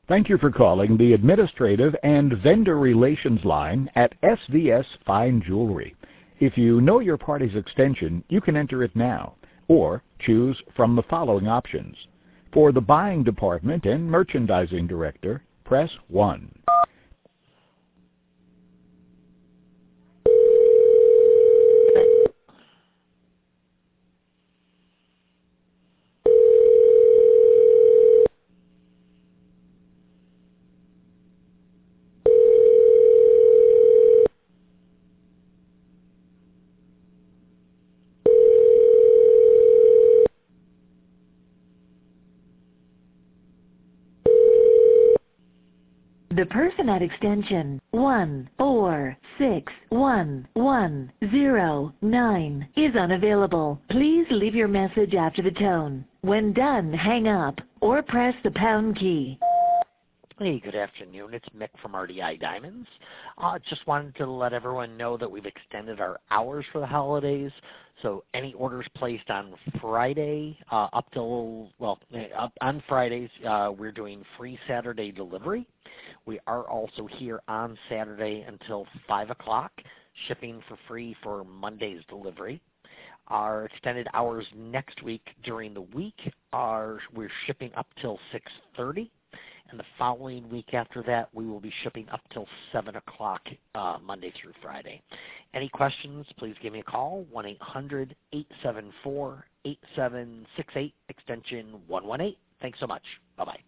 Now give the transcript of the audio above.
Thank you for calling the Administrative and Vendor Relations line at SVS Fine Jewelry. If you know your party's extension, you can enter it now, or choose from the following options. For the Buying Department and Merchandising Director, press 1. The person at extension 1461109 is unavailable. Please leave your message after the tone. When done, hang up or press the pound key. Hey, good afternoon. It's Mick from RDI Diamonds. Just wanted to let everyone know that we've extended our hours for the holidays. So any orders placed on Friday on Fridays, we're doing free Saturday delivery. We are also here on Saturday until 5 o'clock, shipping for free for Monday's delivery. Our extended hours next week during the week we're shipping up till 6:30. And the following week after that, we will be shipping up till 7 o'clock Monday through Friday. Any questions, please give me a call, 1-800-874-8768, extension 118. Thanks so much. Bye-bye.